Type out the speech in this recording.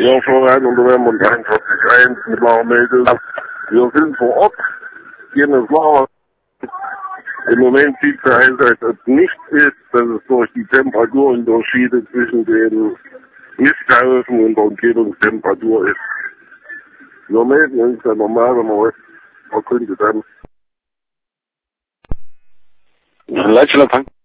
Ja, schon rein unter dem und 41.1 mit Meldung. Wir sind vor Ort, gehen ins Lager. Im Moment sieht es aus, als ob nichts ist, dass es durch die Temperaturunterschiede zwischen den Misthaufen und der Umgebungstemperatur ist. Wir melden uns dann normal, wenn wir was erkundet haben. Leitstellerfang.